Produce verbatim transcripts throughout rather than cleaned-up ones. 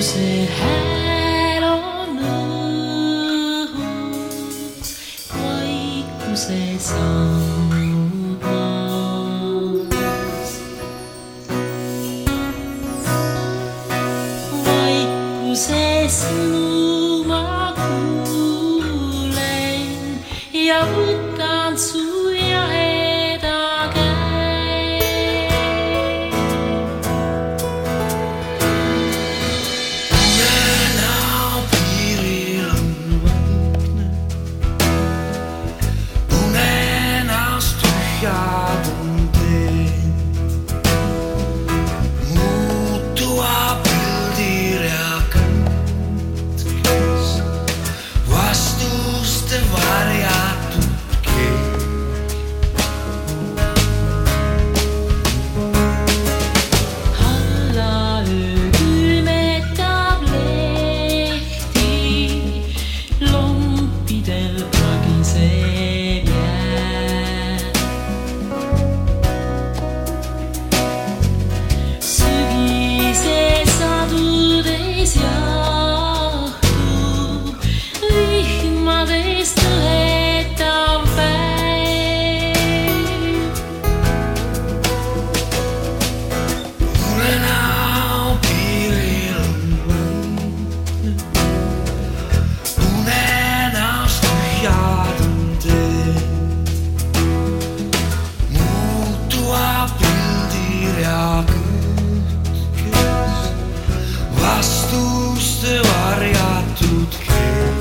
see hääl on õhus, vaikuse sammud maas. Vaikuse sõnu ma kuulen ja võtan su jaheda käe. Unenäo piiril on vaikne, unenäost tühjad on teed. Muutua pildirea katkes, vastuste varjatud keel. Hallaöö külmetab lehti, lompidel pragiseb jää. Sügise sadudes jahtub, vihmadest õhetav päev. Unenäo piiril on vaikne, unenäost tühjad on teed. Muutua pildirea katkes, vastuste varjatud keel.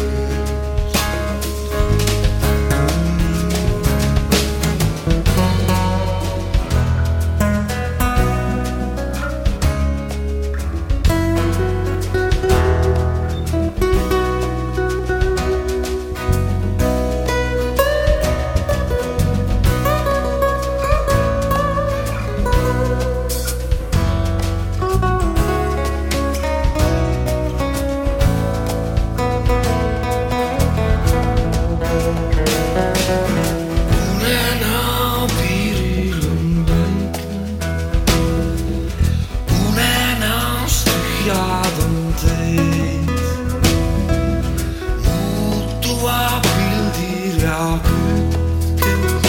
Unenäo piiril on vaikne, unenäost tühjad on teed. Muutuva pildirea katkes,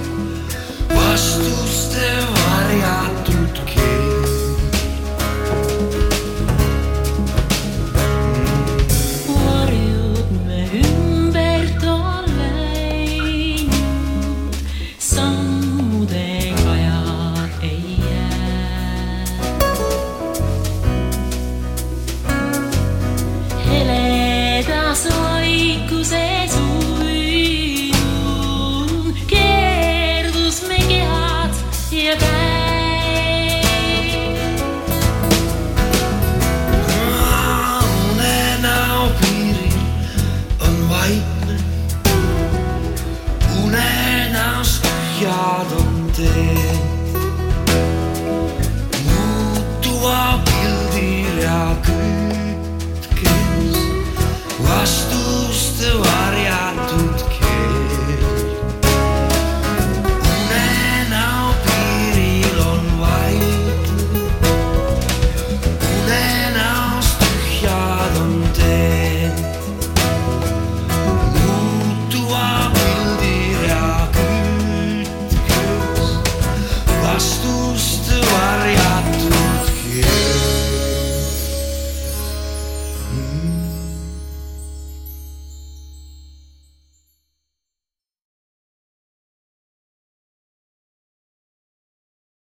vastuste varjatud keel. Varjud me ümbert on läinud, sammude kajad ei jää. Heledas vaikuse